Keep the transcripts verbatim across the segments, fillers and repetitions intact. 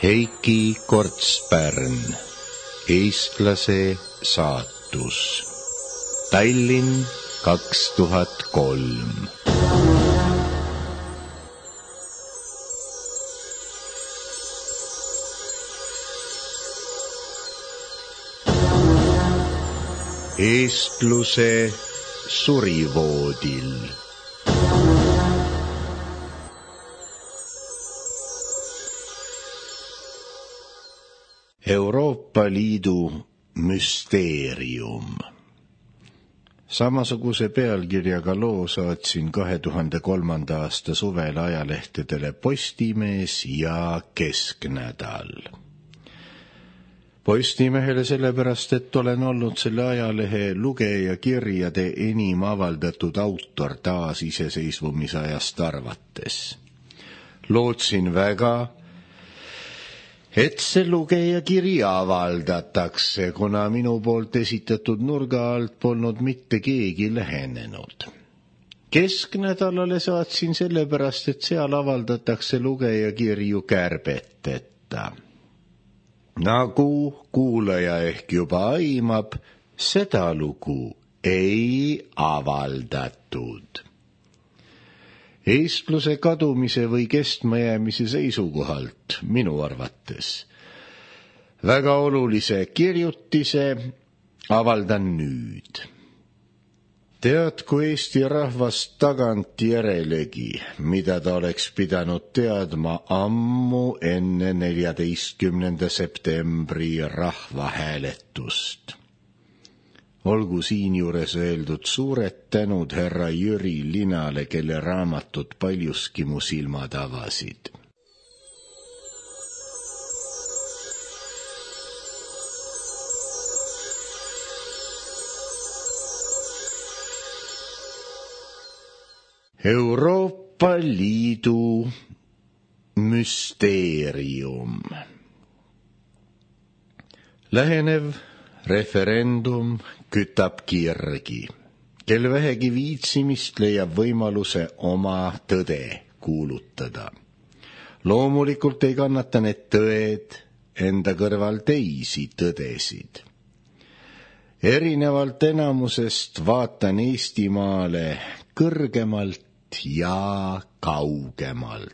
Heiki Kortspärn, eestlase saatus. Tallinn kaks tuhat kolm. Eestluse surivoodil. Euroopa Liidu müsteerium. Samasuguse pealkirjaga loo saatsin kahe tuhande kolmanda aasta suvel ajalehtedele Postimees ja Kesknädal. Postimehele sellepärast, et olen olnud selle ajalehe lugejakirjade enim avaldatud autor taas iseseisvumisajast arvates. Lootsin väga, et see lugejakiri avaldatakse, kuna minu poolt esitatud nurga alt polnud mitte keegi lähenenud. Kesknädalale saatsin sellepärast, et seal avaldatakse lugejakirju kärbeteta. Nagu kuulaja ehk juba aimab, seda lugu ei avaldatud. Eestluse kadumise või kestmajäämise seisukohalt minu arvates väga olulise kirjutise avaldan nüüd. Tead, kui Eesti rahvas tagant järelegi, mida ta oleks pidanud teadma ammu enne neljateistkümnenda septembri rahvahääletust. Olgu siinjuures öeldud suured tänud härra Jüri Linale, kelle raamatud paljuski mu silmad avasid. Euroopa Liidu müsteerium. Lähenev referendum kütab kirgi, kel vähegi viitsimist leiab võimaluse oma tõde kuulutada. Loomulikult ei kannata need tõed enda kõrval teisi tõdesid. Erinevalt enamusest vaatan Eestimaale kõrgemalt ja kaugemalt.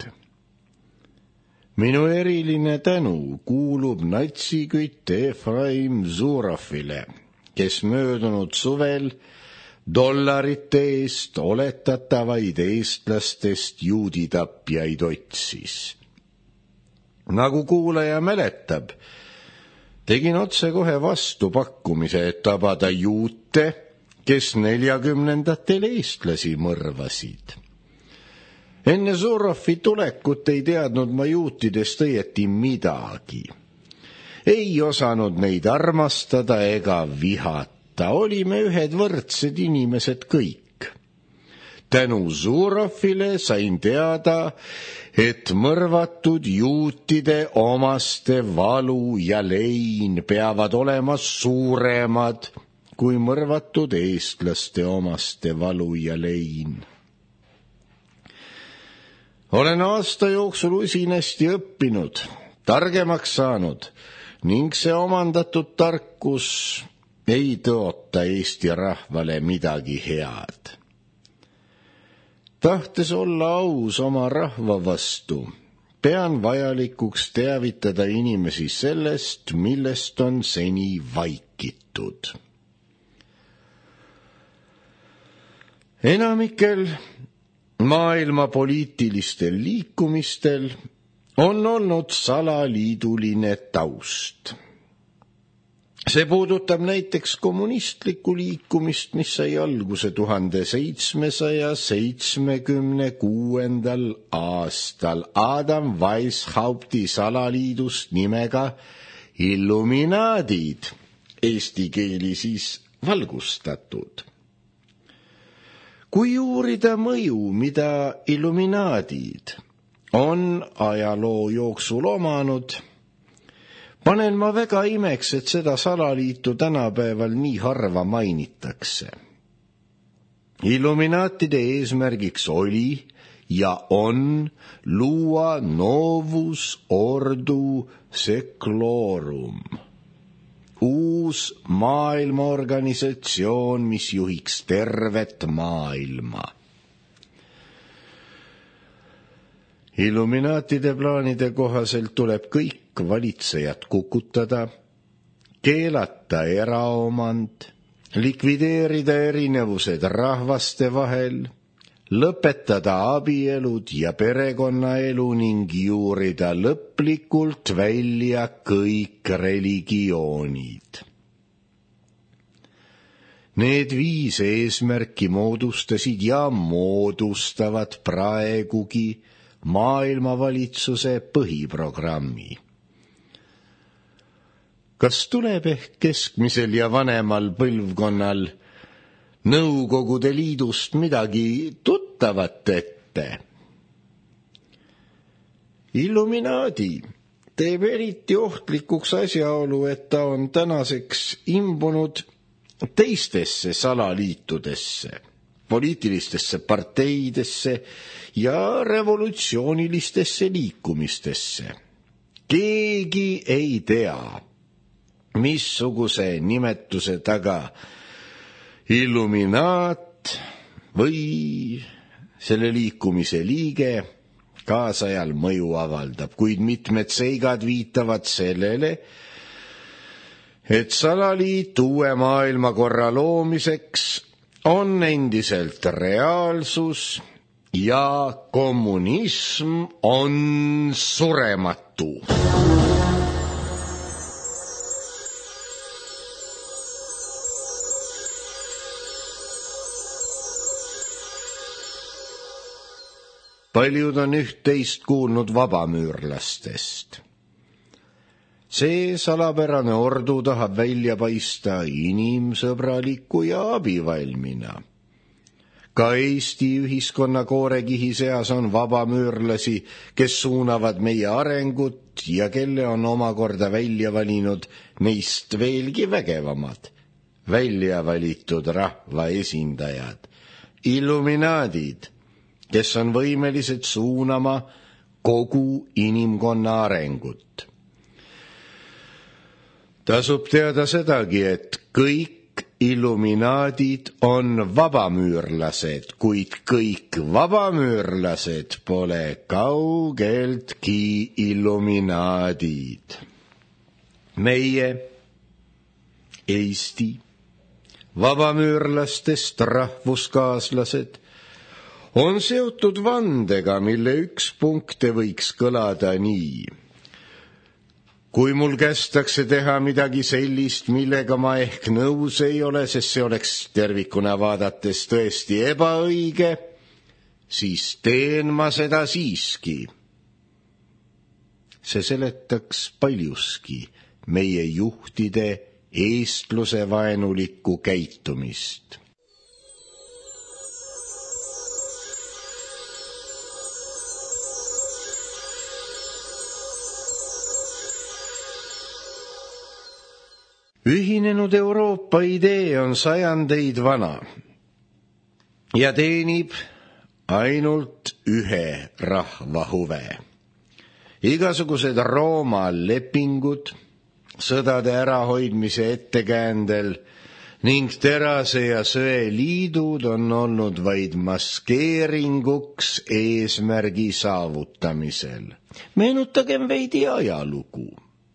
Minu eriline tänu kuulub natsikütt Efraim Zurovile, kes möödunud suvel dollarite eest oletatavaid eestlastest juuditapjaid otsis. Nagu kuulaja mäletab, tegin otse kohe vastu pakkumise, et tabada juute, kes neljakümnendatel eestlasi mõrvasid. Enne Zurovi tulekut ei teadnud ma juutidest õieti midagi. Ei osanud neid armastada ega vihata, olime ühed võrdsed inimesed kõik. Tänu Zurovile sain teada, et mõrvatud juutide omaste valu ja lein peavad olema suuremad kui mõrvatud eestlaste omaste valu ja lein. Olen aasta jooksul usinasti õppinud, targemaks saanud ning see omandatud tarkus ei tõota Eesti rahvale midagi head. Tahtes olla aus oma rahva vastu, pean vajalikuks teavitada inimesi sellest, millest on seni vaikitud. Enamikel maailma poliitilistel liikumistel on olnud salaliiduline taust. See puudutab näiteks kommunistlikku liikumist, mis sai alguse tuhande seitsmesaja seitsmekümne kuuendal aastal Adam Weishaupti salaliidust nimega Illuminaadid, eesti keeli siis valgustatud. Kui uurida mõju, mida Illuminaadid on ajaloo jooksul omanud, panen ma väga imeks, et seda salaliitu tänapäeval nii harva mainitakse. Illuminaatide eesmärgiks oli ja on luua novus ordo seclorum. Uus maailmaorganisatsioon, mis juhiks tervet maailma. Illuminaatide plaanide kohaselt tuleb kõik valitsejad kukutada, keelata eraomand, likvideerida erinevused rahvaste vahel, lõpetada abielud ja perekonnaelu ning juurida lõplikult välja kõik religioonid. Need viis eesmärki moodustasid ja moodustavad praegugi maailmavalitsuse põhiprogrammi. Kas tuleb ehk keskmisel ja vanemal põlvkonnal Nõukogude Liidust midagi tuttavat ette? Illuminaadi teeb eriti ohtlikuks asjaolu, et ta on tänaseks imbunud teistesse salaliitudesse, poliitilistesse parteidesse ja revolutsioonilistesse liikumistesse. Keegi ei tea, missuguse nimetuse taga Illuminaat või selle liikumise liige kaasajal mõju avaldab, kuid mitmed seigad viitavad sellele, et salaliit uue maailmakorra loomiseks on endiselt reaalsus ja kommunism on surematu. Paljud on üht-teist kuulnud vabamüürlastest. See salapärane ordu tahab välja paista inimsõbraliku ja abivalmina. Ka Eesti ühiskonna koorekihi seas on vabamüürlasi, kes suunavad meie arengut ja kelle on omakorda välja valinud neist veelgi vägevamad, välja valitud rahva esindajad, illuminaadid, kes on võimelised suunama kogu inimkonna arengut. Tasub teada sedagi, et kõik illuminaadid on vabamüürlased, kuid kõik vabamüürlased pole kaugeltki illuminaadid. Meie, Eesti, vabamüürlastest rahvuskaaslased, on seotud vandega, mille üks punkte võiks kõlada nii. Kui mul kästakse teha midagi sellist, millega ma ehk nõus ei ole, sest see oleks tervikuna vaadates tõesti ebaõige, siis teen ma seda siiski. See seletaks paljuski meie juhtide eestluse vaenulikku käitumist. Ühinenud Euroopa idee on sajandeid vana ja teenib ainult ühe rahva huve. Igasugused Rooma lepingud, sõdade ärahoidmise ettekäändel ning terase ja söe liidud on olnud vaid maskeeringuks eesmärgi saavutamisel. Meenutagem veidi ajalugu.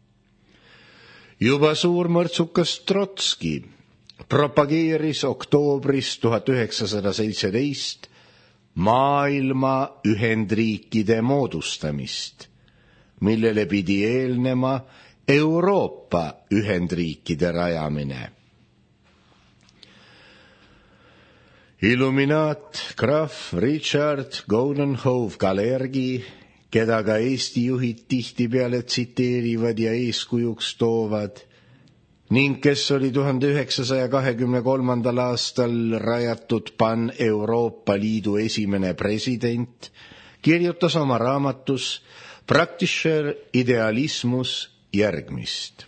Juba suurmõrtsukas Trotski propageeris oktoobris tuhat üheksasada seitseteist maailma ühendriikide moodustamist, millele pidi eelnema Euroopa ühendriikide rajamine. Illuminaat Graf Richard Goldenhove-Kalergi, keda ka Eesti juhid tihtipeale tsiteerivad ja eeskujuks toovad, ning kes oli tuhande üheksasaja kahekümne kolmandal aastal rajatud Pan-Euroopa Liidu esimene president, kirjutas oma raamatus Praktischer Idealismus järgmist.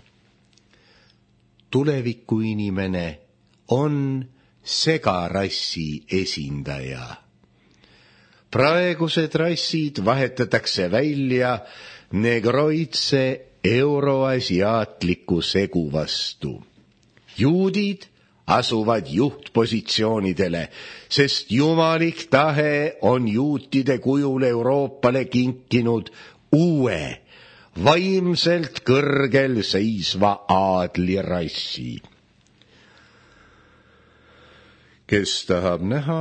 Tulevikuinimene on segarassi esindaja. praegused rassid vahetatakse välja negroidse euroasiaatliku segu vastu. Juudid asuvad juhtpositsioonidele, sest jumalik tahe on juutide kujul Euroopale kinkinud uue, vaimselt kõrgel seisva aadlirassi. Kes tahab näha,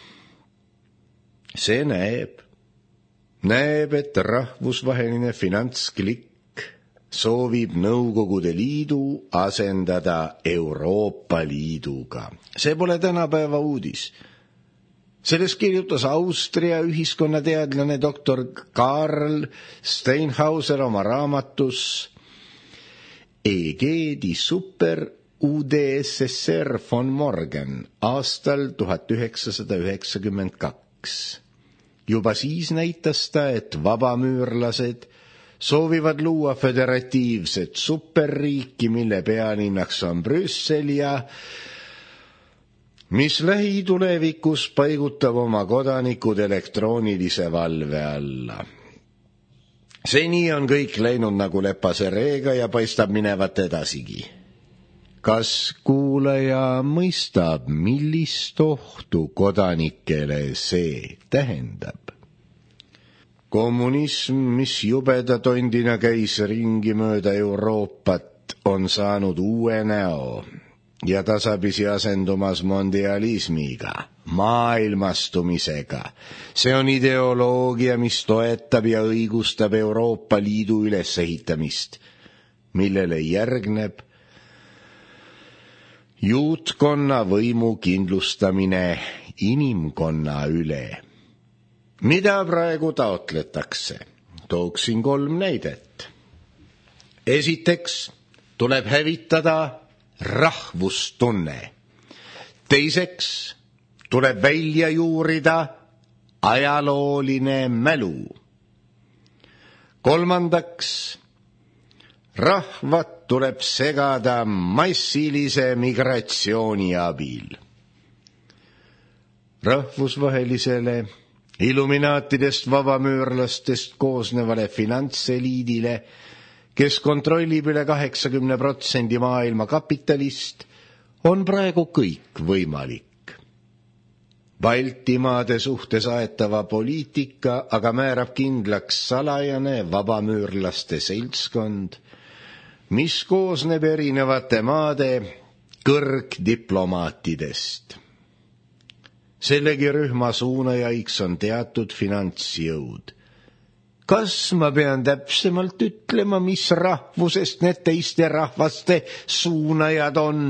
see näeb. Näeb, et rahvusvaheline finantsklikk soovib Nõukogude Liidu asendada Euroopa Liiduga. See pole tänapäeva uudis. Sellest kirjutas Austria ühiskonnateadlane doktor Karl Steinhauser oma raamatus E G die Super U D S S R von Morgen aastal tuhat üheksasada üheksakümmend kaks. Juba siis näitas ta, et vabamüürlased soovivad luua föderatiivset superriiki, mille pealinnaks on Brüssel ja mis lähitulevikus paigutab oma kodanikud elektroonilise valve alla. Seni on kõik läinud nagu lepase reega ja paistab minevat edasigi. Kas kuulaja mõistab, millist ohtu kodanikele see tähendab? Kommunism, mis jubeda tondina käis ringi mööda Euroopat, on saanud uue näo ja tasapisi asendumas mondialismiga, maailmastumisega. See on ideoloogia, mis toetab ja õigustab Euroopa Liidu ülesehitamist, millele järgneb juutkonna võimu kindlustamine inimkonna üle. Mida praegu taotletakse? Tooksin kolm näidet. Esiteks tuleb hävitada rahvustunne. Teiseks tuleb välja juurida ajalooline mälu. Kolmandaks, rahvad tuleb segada massilise migratsiooni abil. Rahvusvahelisele illuminaatidest vabamüürlastest koosnevale finantseliidile, kes kontrollib üle kaheksakümne protsendi maailma kapitalist, on praegu kõik võimalik. Baltimaade suhtes aetava poliitika aga määrab kindlaks salajane vabamüürlaste seltskond, mis koosneb erinevate maade kõrgdiplomaatidest. Sellegi rühma suunajaiks on teatud finantsjõud. Kas ma pean täpsemalt ütlema, mis rahvusest need teiste rahvaste suunajad on?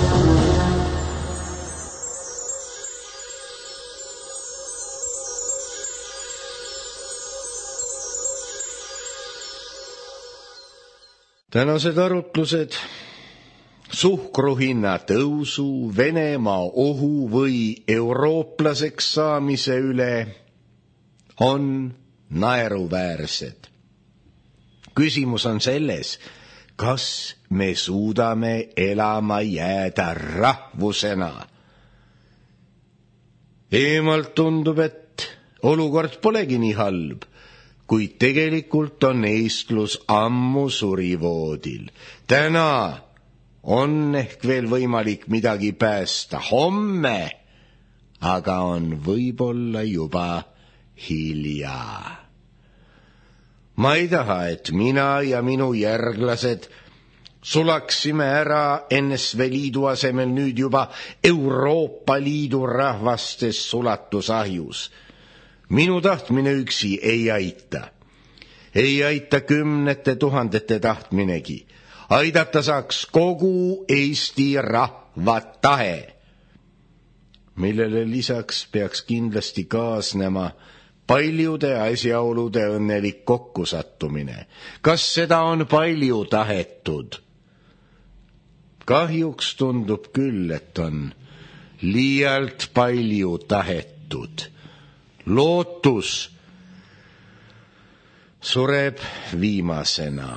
Tänased arutlused suhkruhinna tõusu, Venemaa ohu või eurooplaseks saamise üle on naeruväärsed. Küsimus on selles, kas me suudame elama jääda rahvusena. Eemalt tundub, et olukord polegi nii halb, kuid tegelikult on eestlus ammu surivoodil. Täna on ehk veel võimalik midagi päästa, homme aga on võib-olla juba hilja. Ma ei taha, et mina ja minu järglased sulaksime ära N S V Liidu asemel nüüd juba Euroopa Liidu rahvastes sulatusahjus. Minu tahtmine üksi ei aita. Ei aita kümnete tuhandete tahtminegi. Aidata saaks kogu Eesti rahva tahe, millele lisaks peaks kindlasti kaasnema paljude asjaolude õnnelik kokkusattumine. Kas seda on palju tahetud? Kahjuks tundub küll, et on liialt palju tahetud. Lootus sureb viimasena.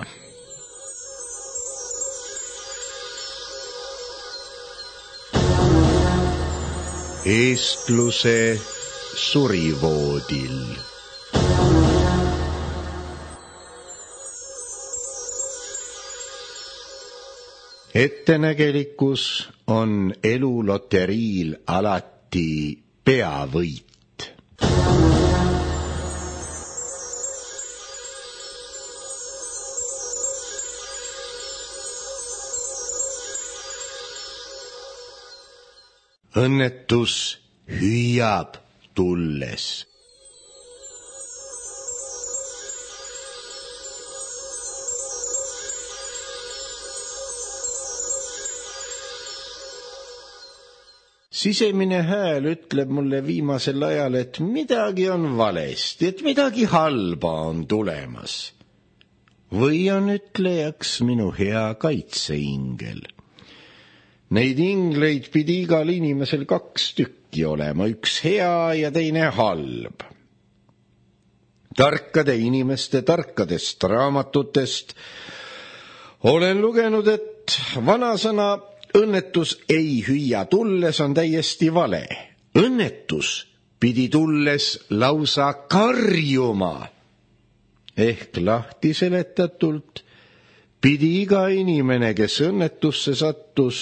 Eestluse suri voodil. Ettenägelikkus on eluloteriil alati peavõit. Õnnetus hüüab tulles. Sisemine hääl ütleb mulle viimasel ajal, et midagi on valesti, et midagi halba on tulemas. Või on ütlejaks minu hea kaitseingel. Neid ingleid pidi igal inimesel kaks tükki olema, üks hea ja teine halb. Tarkade inimeste tarkadest raamatutest olen lugenud, et vanasõna õnnetus ei hüüa tulles on täiesti vale. Õnnetus pidi tulles lausa karjuma. Ehk lahti seletatult pidi iga inimene, kes õnnetusse sattus,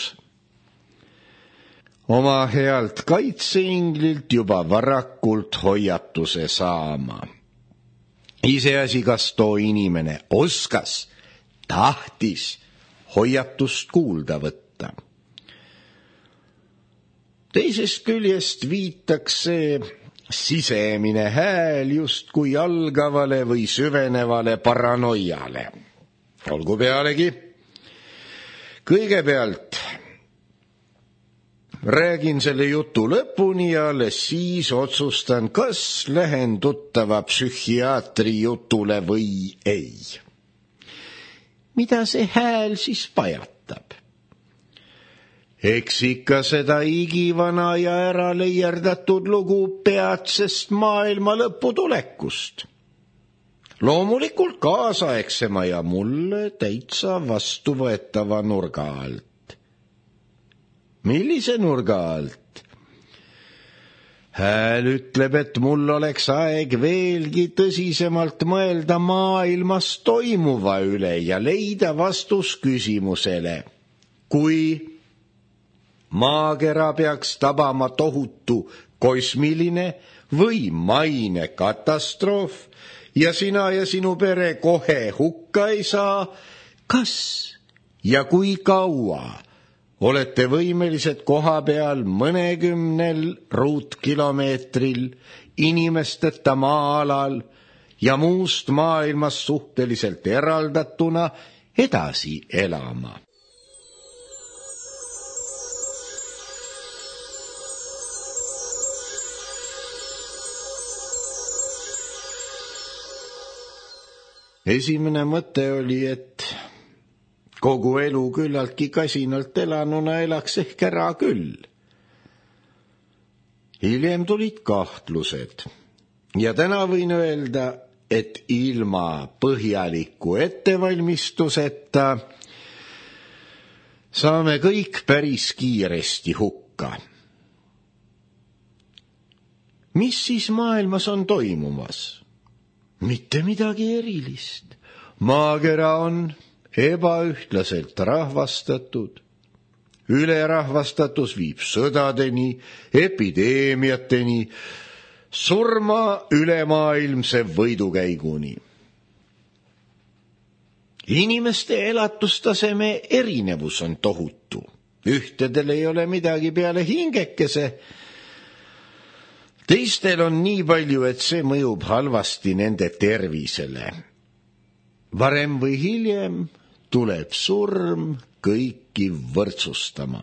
oma healt kaitseinglilt juba varakult hoiatuse saama. Iseasi, kas too inimene oskas, tahtis hoiatust kuulda võtta. Teisest küljest viitaks see sisemine hääl justkui algavale või süvenevale paranoiale. Olgu pealegi, kõigepealt räägin selle jutu lõpuni ja alles siis otsustan, kas lähen tuttava psühhiaatri jutule või ei. Mida see hääl siis pajatab? Eks ikka seda igivana ja ära leierdatud lugu peatsest maailma lõpu tulekust. Loomulikult kaasaegsema ja mulle täitsa vastuvõetava nurga alt. Millise nurga alt? Hääl ütleb, et mul oleks aeg veelgi tõsisemalt mõelda maailmas toimuva üle ja leida vastus küsimusele. Kui maakera peaks tabama tohutu kosmiline või maine katastroof ja sina ja sinu pere kohe hukka ei saa, kas ja kui kaua olete võimelised koha peal mõnekümnel ruutkilomeetril inimesteta maa-alal ja muust maailmast suhteliselt eraldatuna edasi elama? Esimene mõte oli, et kogu elu küllaltki kasinalt elanuna elaks ehk ära küll. Hiljem tulid kahtlused ja täna võin öelda, et ilma põhjaliku ettevalmistuseta saame kõik päris kiiresti hukka. Mis siis maailmas on toimumas? Mitte midagi erilist. Maakera on ebaühtlaselt rahvastatud. Ülerahvastatus viib sõdadeni, epideemiateni, surma ülemaailmse võidukäiguni. Inimeste elatustaseme erinevus on tohutu. Ühtedel ei ole midagi peale hingekese. Teistel on nii palju, et see mõjub halvasti nende tervisele. Varem või hiljem tuleb surm kõiki võrdsustama.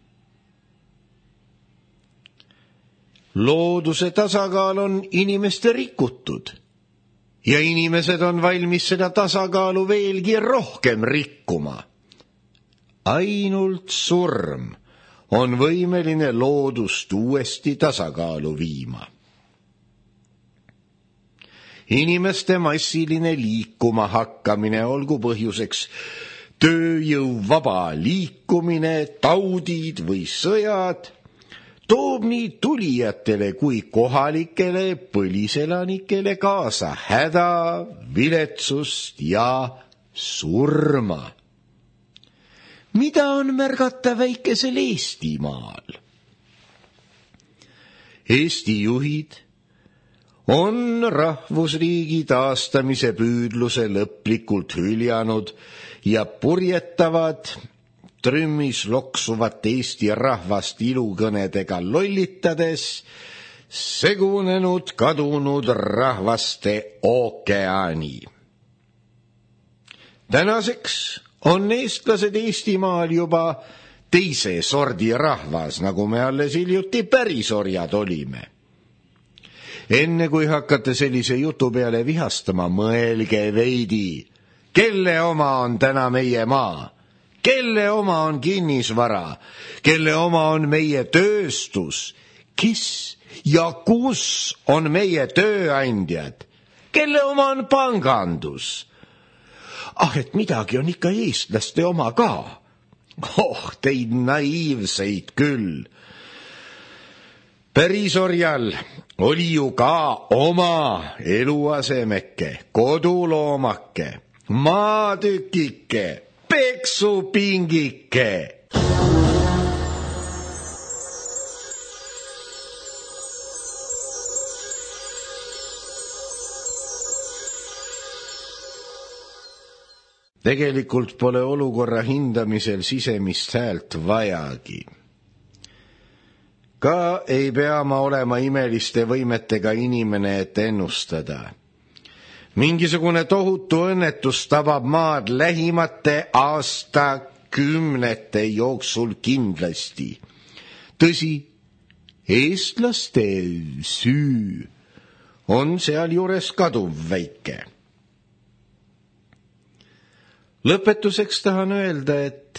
Looduse tasakaal on inimeste rikutud ja inimesed on valmis seda tasakaalu veelgi rohkem rikkuma. Ainult surm on võimeline loodust uuesti tasakaalu viima. Inimeste massiline liikuma hakkamine olgu põhjuseks tööjõu vaba liikumine, taudid või sõjad, toob nii tulijatele kui kohalikele põliselanikele kaasa häda, viletsust ja surma. Mida on märgata väikesel Eestimaal? Eesti juhid on rahvusriigi taastamise püüdluse lõplikult hüljanud ja purjetavad trümmis loksuvat Eesti rahvast ilukõnedega lollitades segunenud kadunud rahvaste ookeani. Tänaseks on eestlased Eestimaal juba teise sordi rahvas, nagu me alles hiljuti pärisorjad olime. Enne kui hakkate sellise jutu peale vihastama, mõelge veidi, kelle oma on täna meie maa, kelle oma on kinnisvara, kelle oma on meie tööstus, kes ja kus on meie tööandjad, kelle oma on pangandus. Ah, et midagi on ikka eestlaste oma ka. Oh, teid naiivseid küll. Pärisorjal oli ju ka oma eluasemeke, koduloomake, maatükike, peksupingike. Tegelikult pole olukorra hindamisel sisemist häält vajagi. Ka ei pea ma olema imeliste võimetega inimene, et ennustada. Mingisugune tohutu õnnetus tabab maad lähimate aastakümnete jooksul kindlasti. Tõsi, eestlaste süü on sealjuures kaduv väike. Lõpetuseks tahan öelda, et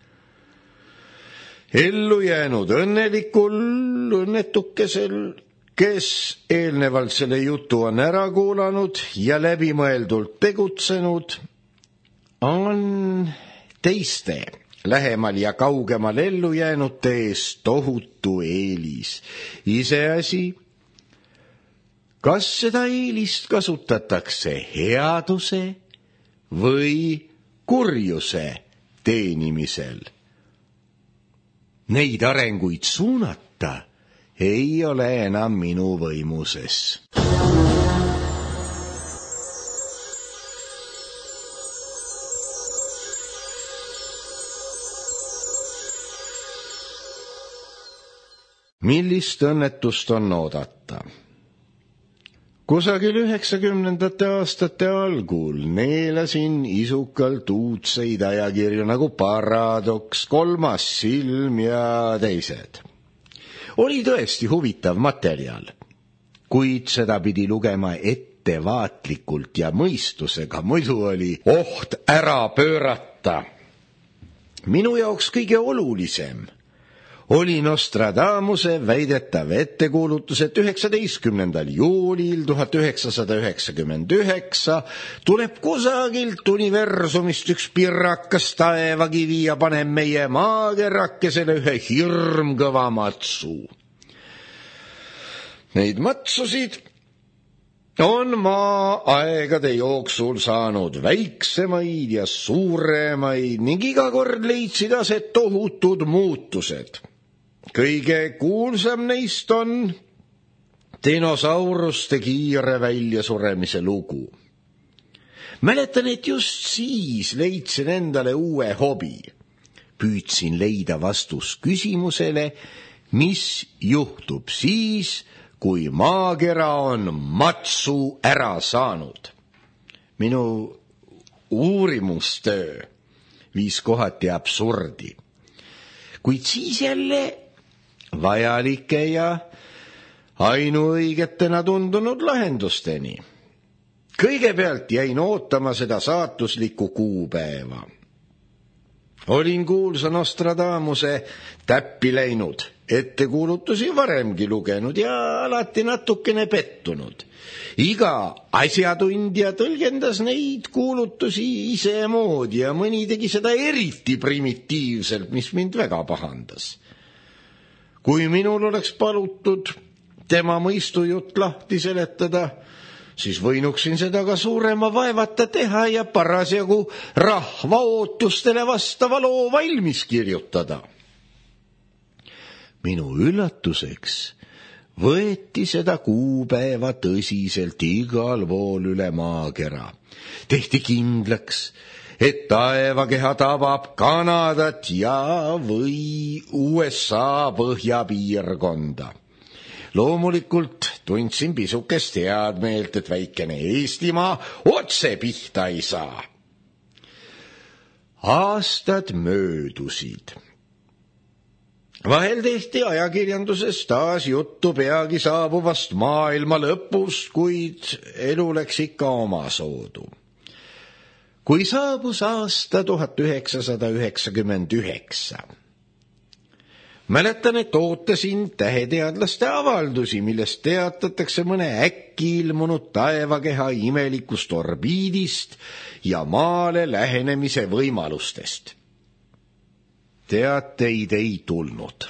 ellu jäänud õnnelikul õnnetukesel, kes eelnevalt selle jutu on ära kuulanud ja läbimõeldult tegutsenud, on teiste lähemal ja kaugemal ellu jäänute ees tohutu eelis. Iseasi, kas seda eelist kasutatakse headuse või kurjuse teenimisel. Neid arenguid suunata ei ole enam minu võimuses. Millist õnnetust on oodata? Kusagil üheksakümnendate aastate algul neelasin isukalt uudseid ajakirju nagu Paradoks, Kolmas silm ja teised. Oli tõesti huvitav materjal, kuid seda pidi lugema ettevaatlikult ja mõistusega, muidu oli oht ära pöörata. Minu jaoks kõige olulisem oli Nostradamuse väidetav ettekuulutus, et üheksateistkümnendal juulil tuhat üheksasada üheksakümmend üheksa tuleb kusagilt universumist üks pirakas taevakivi ja paneb meie maakerakesele ühe hirmkõva matsu. Neid matsusid on maa aegade jooksul saanud väiksemaid ja suuremaid ning iga kord leidsid aset tohutud muutused. Kõige kuulsam neist on dinosauruste kiire väljasuremise lugu. Mäletan, et just siis leidsin endale uue hobi. Püüdsin leida vastus küsimusele, mis juhtub siis, kui maakera on matsu ära saanud. Minu uurimustöö viis kohati absurdi, kuid siis jälle vajalike ja ainuõigetena tundunud lahendusteni. Kõigepealt jäin ootama seda saatuslikku kuupäeva. Olin kuulsa Nostradamuse täppi läinud, ettekuulutusi varemgi lugenud ja alati natukene pettunud. Iga asjatundja tõlgendas neid kuulutusi isemoodi ja mõni tegi seda eriti primitiivselt, mis mind väga pahandas. Kui minul oleks palutud tema mõistujutt lahti seletada, siis võinuksin seda ka suurema vaevata teha ja parasjagu rahva ootustele vastava loo valmis kirjutada. Minu üllatuseks võeti seda kuupäeva tõsiselt igal pool üle maakera. Tehti kindlaks, et taevakeha tabab Kanadat ja või U S A põhjapiirkonda. Loomulikult tundsin pisukest head meelt, et väikene Eestimaa otse pihta ei saa. Aastad möödusid. Vahel tehti ajakirjanduses taas juttu peagi saabuvast maailma lõpust, kuid elu läks ikka omasoodu. Kui saabus aasta tuhat üheksasada üheksakümmend üheksa, mäletan, et ootasin täheteadlaste avaldusi, millest teatatakse mõne äkki ilmunud taevakeha imelikust orbiidist ja maale lähenemise võimalustest. Teateid ei tulnud.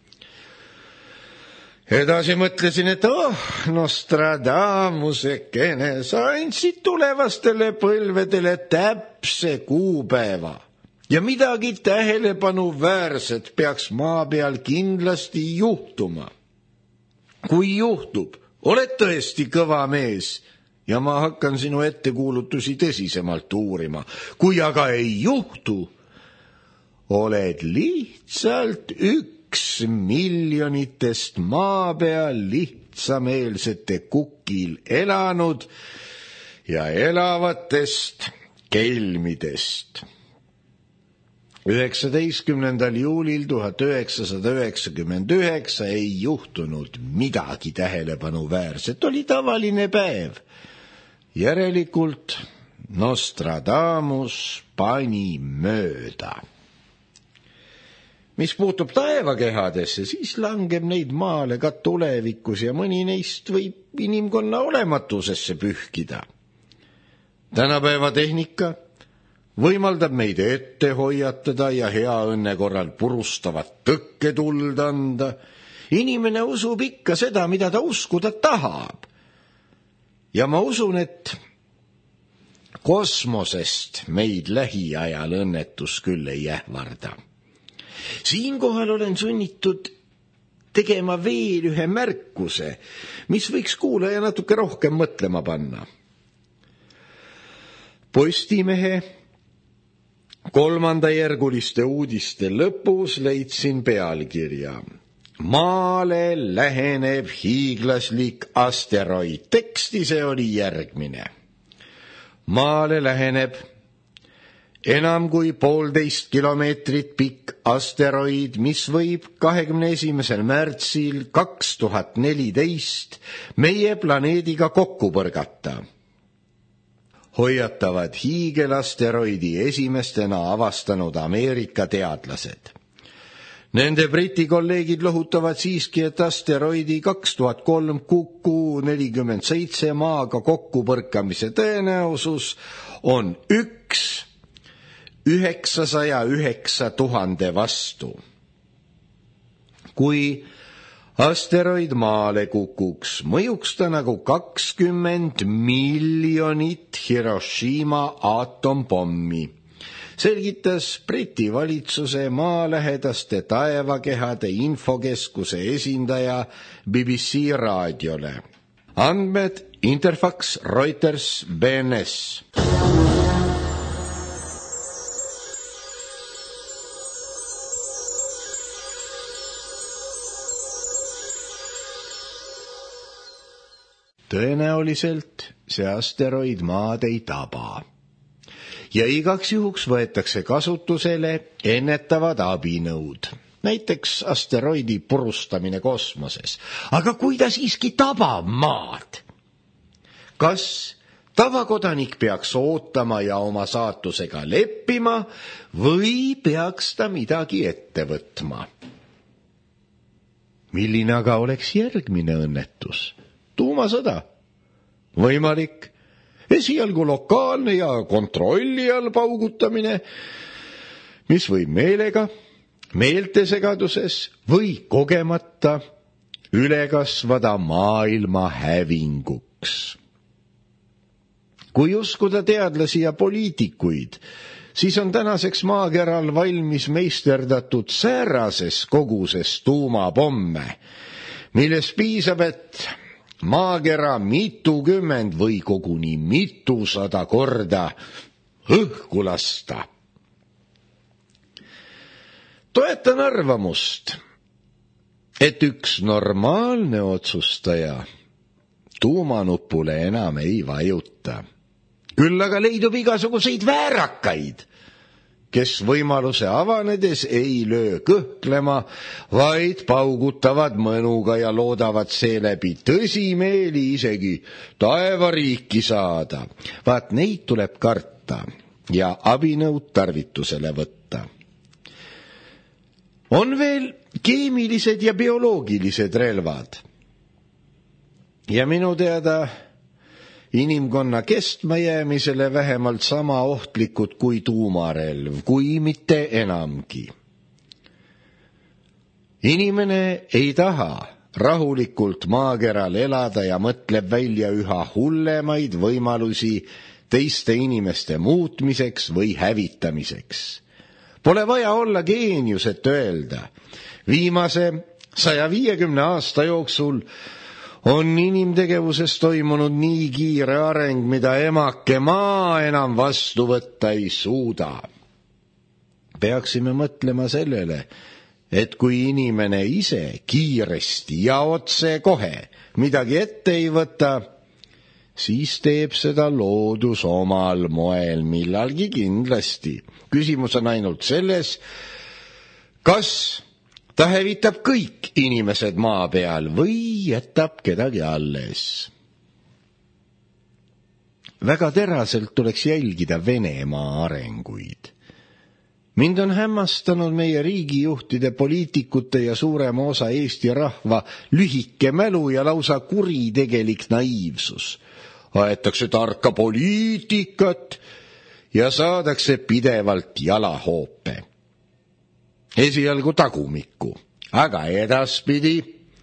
Edasi mõtlesin, et oh, Nostradamusekene, sa andsid tulevastele põlvedele täpse kuupäeva ja midagi tähelepanuväärset peaks maa peal kindlasti juhtuma. Kui juhtub, oled tõesti kõva mees ja ma hakkan sinu ettekuulutusi tõsisemalt uurima. Kui aga ei juhtu, oled lihtsalt üks miljonitest maa peal lihtsameelsete kukil elanud ja elavatest kelmidest. üheksateistkümnendal juulil tuhat üheksasada üheksakümmend üheksa ei juhtunud midagi tähelepanuväärset, oli tavaline päev. Järelikult Nostradamus pani mööda. Mis puutub taevakehadesse, siis langeb neid maale ka tulevikus ja mõni neist võib inimkonna olematusesse pühkida. Tänapäeva tehnika võimaldab meid ette hoiatada ja hea õnne korral purustavat tõkketuld anda. Inimene usub ikka seda, mida ta uskuda tahab. Ja ma usun, et kosmosest meid lähiajal õnnetus küll ei ähvarda. Siinkohal olen sunnitud tegema veel ühe märkuse, mis võiks kuulaja natuke rohkem mõtlema panna. Postimehe kolmandajärguliste uudiste lõpus leidsin pealkirja Maale läheneb hiiglaslik asteroid. Teksti see oli järgmine. Maale läheneb enam kui poolteist kilomeetrit pikk asteroid, mis võib kahekümne esimesel märtsil kaks tuhat neliteist meie planeediga kokku põrgata. Hoiatavad hiigelasteroidi esimestena avastanud Ameerika teadlased. Nende briti kolleegid lohutavad siiski, et asteroidi kaks tuhat kolm Kuku nelikümmend seitse maaga kokkupõrkamise tõenäosus on üks üheksasaja üheksa tuhande vastu. Kui asteroid maale kukuks, mõjuks ta nagu kakskümmend miljonit Hiroshima aatompommi, selgitas Briti valitsuse maalähedaste taevakehade infokeskuse esindaja B B C raadiole. Andmed Interfax, Reuters, B N S. Tõenäoliselt see asteroid maad ei taba. Ja igaks juhuks võetakse kasutusele ennetavad abinõud. Näiteks asteroidi purustamine kosmoses. Aga kui ta siiski tabab maad? Kas tavakodanik peaks ootama ja oma saatusega leppima või peaks ta midagi ette võtma? Milline aga oleks järgmine õnnetus? Tuumasõda. Võimalik. Esialgu lokaalne ja kontrolli all paugutamine, mis võib meelega meeltesegaduses või kogemata üle kasvada maailma hävinguks. Kui uskuda teadlasi ja poliitikuid, siis on tänaseks maakeral valmis meisterdatud säärases koguses tuumapomme, milles piisab, et maakera mitukümmend või koguni mitusada korda õhku lasta. Toetan arvamust, et üks normaalne otsustaja tuumanupule enam ei vajuta. Küll aga leidub igasuguseid väärakaid, kes võimaluse avanedes ei löö kõhklema, vaid paugutavad mõnuga ja loodavad seeläbi tõsimeeli isegi taevariiki saada. Vaat neid tuleb karta ja abinõud tarvitusele võtta. On veel keemilised ja bioloogilised relvad. Ja minu teada inimkonna kestmajäämisele vähemalt sama ohtlikud kui tuumarelv, kui mitte enamgi. Inimene ei taha rahulikult maakeral elada ja mõtleb välja üha hullemaid võimalusi teiste inimeste muutmiseks või hävitamiseks. Pole vaja olla geenius, et öelda. Viimase saja viiekümne aasta jooksul on inimtegevuses toimunud nii kiire areng, mida emake maa enam vastu võtta ei suuda. Peaksime mõtlema sellele, et kui inimene ise kiiresti ja otse kohe midagi ette ei võta, siis teeb seda loodus omal moel millalgi kindlasti. Küsimus on ainult selles, kas ta hävitab kõik inimesed maa peal või jätab kedagi alles. Väga teraselt tuleks jälgida Venemaa arenguid. Mind on hämmastanud meie riigijuhtide, poliitikute ja suurema osa Eesti rahva lühike mälu ja lausa kuritegelik naiivsus. Aetakse tarka poliitikat ja saadakse pidevalt jalahoope. Esialgu tagumikku, aga edaspidi.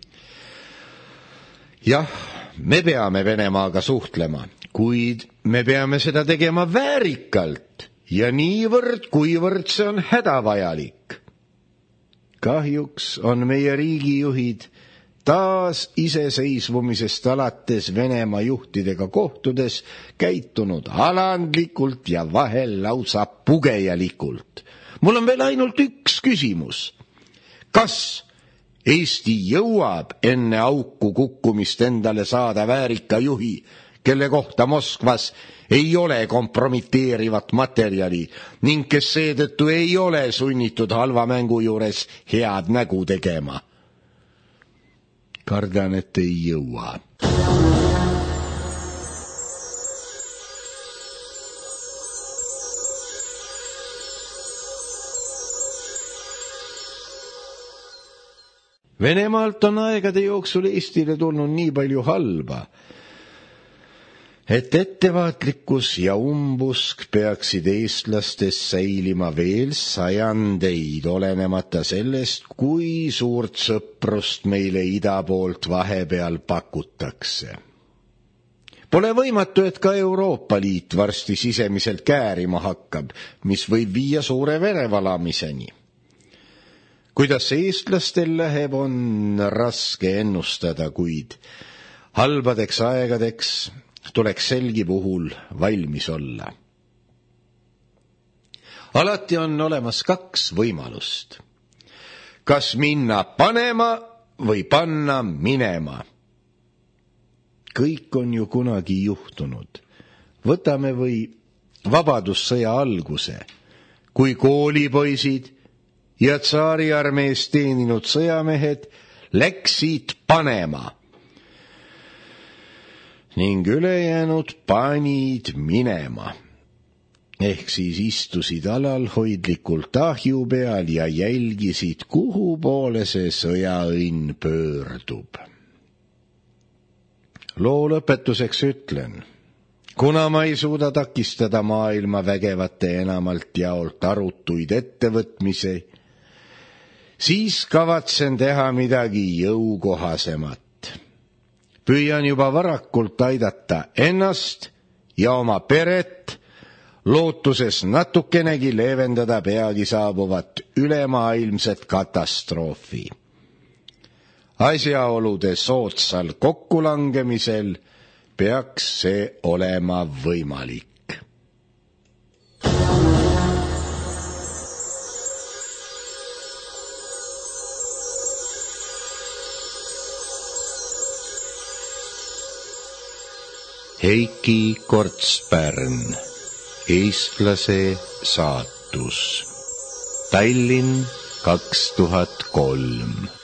Jah, me peame Venemaaga suhtlema, kuid me peame seda tegema väärikalt ja niivõrd, kuivõrd see on hädavajalik. Kahjuks on meie riigijuhid taas iseseisvumisest alates Venemaa juhtidega kohtudes käitunud alandlikult ja vahel lausa pugejalikult. Mul on veel ainult üks küsimus. Kas Eesti jõuab enne auku kukkumist endale saada väärika juhi, kelle kohta Moskvas ei ole kompromiteerivat materjali ning kes seetõttu ei ole sunnitud halva mängu juures head nägu tegema? Kardan, et ei jõua. Venemaalt on aegade jooksul Eestile tulnud nii palju halba, et ettevaatlikkus ja umbusk peaksid eestlastes säilima veel sajandeid, olenemata sellest, kui suurt sõprust meile ida poolt vahepeal pakutakse. Pole võimatu, et ka Euroopa Liit varsti sisemiselt käärima hakkab, mis võib viia suure verevalamiseni. Kuidas eestlastel läheb, on raske ennustada, kuid halbadeks aegadeks tuleks selgi puhul valmis olla. Alati on olemas kaks võimalust. Kas minna panema või panna minema? Kõik on ju kunagi juhtunud. Võtame või vabadussõja alguse, kui koolipoisid ja tsaariarmees teeninud sõjamehed läksid panema ning ülejäänud panid minema. Ehk siis istusid alalhoidlikult ahju peal ja jälgisid, kuhu poole see sõjaõnn pöördub. Loo lõpetuseks ütlen, kuna ma ei suuda takistada maailma vägevate enamalt jaolt arutuid ettevõtmisi, siis kavatsen teha midagi jõukohasemat. Püüan juba varakult aidata ennast ja oma peret, lootuses natukenegi leevendada peagi saabuvat ülemaailmset katastroofi. Asjaolude soodsal kokkulangemisel peaks see olema võimalik. Heiki Kortspärn, Eestlase saatus. Tallinn kaks tuhat kolm.